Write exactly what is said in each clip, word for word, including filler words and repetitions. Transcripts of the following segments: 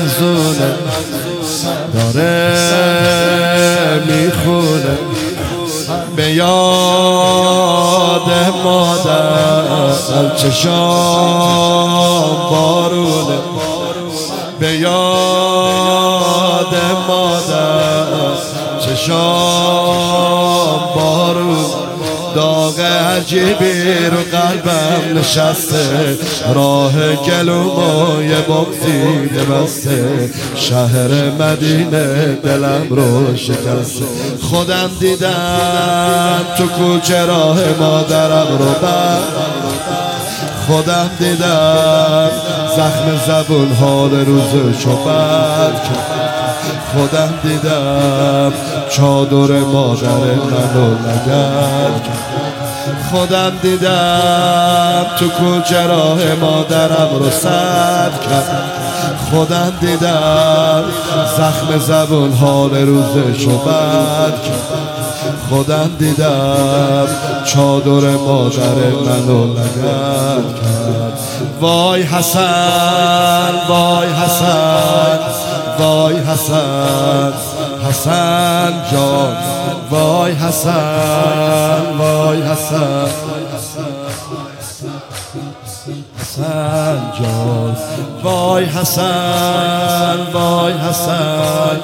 محزونه داره میخونه به یاد مادر چشام بارونه به یاد مادر چشام بارون داغ عجیبی رو قلبم نشسته راه گلومای بغضیده بسته شهر مدینه دلم رو شکسته خودم دیدم تو کوچه راه مادرم رو بر خودم دیدم زخم زبون حال روزشو بد خودم دیدم چادر مادر منو نگرد خودم دیدم تو کوچه راه مادرم رو سد کرد خودم دیدم زخم زبون حال روزشو بد کرد خودم دیدم چادر مادر منو نگرد کرد وای حسن وای حسن وای حسن حسن جان وای حسن وای حسن حسن جان وای حسن وای حسن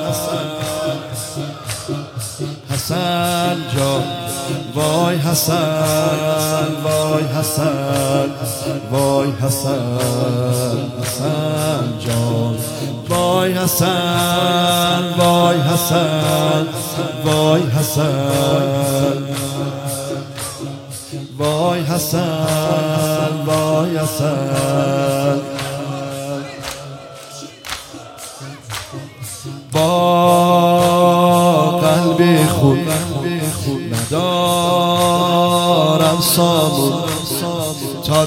حسن جان وای حسن وای حسن وای حسن حسن جان وای حسن وای حسن وای حسن وای حسن وای حسن با قلبی خود ندارم سامون تا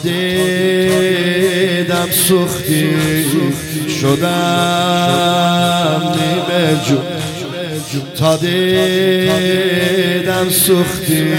دیدم سوختی شدم نیمه جون تا دیدم سوختی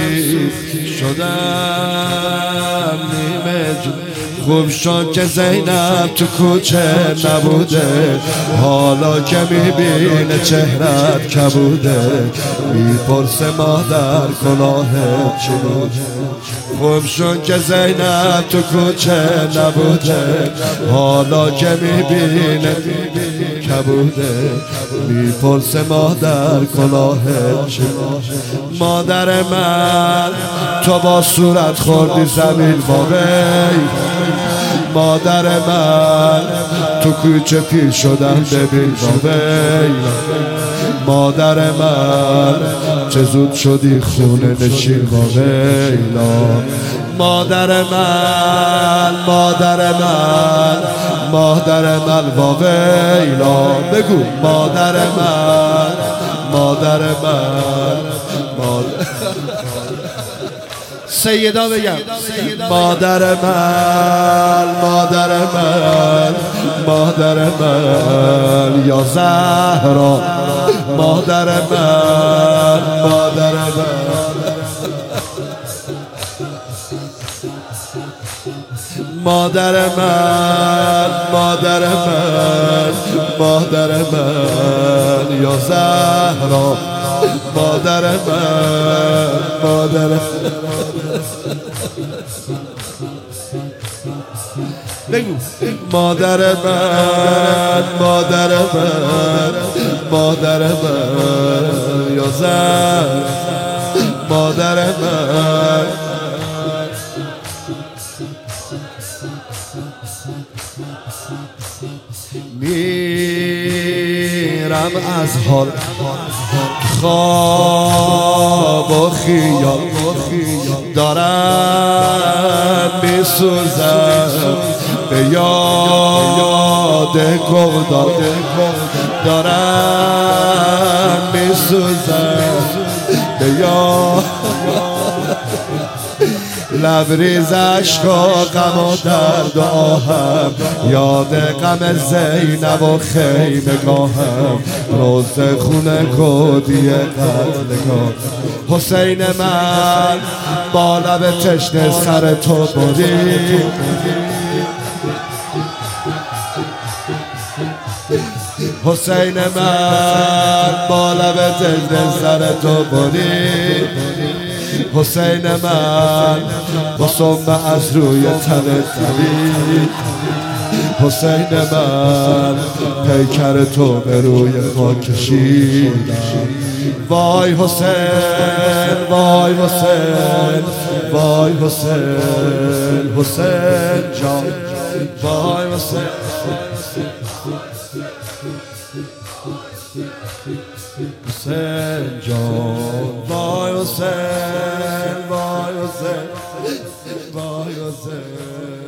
شدم نیمه جون خوب شد که زینب تو کوچه نبوده حالا که میبینه چهرت کبوده میپرسه مادر کلاهت چی بوده خوب شد که زینب تو کوچه نبوده حالا که میبینه کبوده میپرسه مادر کلاهت چی بوده مادر من تو با صورت خوردی زمین واقعی مادر من تو کوچه پیر شدم ببین وای مادر من چه زود شدی خونه نشین ویلا مادر من مادر من مادر من ویلا بگو مادر من مادر من مادر سیدا بگم مادر من مادر من مادر من یا زهرا مادر من مادر من مادر من مادر من مادر من یا زهرا مادر من مادر بگو مادر من مادر من مادر من یا زهرا مادر من میرم از حال خواب و خیال دارم میسوزم به یاد گودار دارم میسوزم به یاد لبریز عشقا غم و درد و آهم یاد غم زینب و خیمگاهم روز خونه کودی قتلگاه حسین من با لب تشنه سر تو بودی حسین من با لب دل سر تو برید حسین من با سنبه از روی تن دوید حسین من پیکر تو به روی ما کشیدم وای حسین وای حسین وای حسین حسین جان وای حسین حسین جان وای حسین وای حسین وای حسین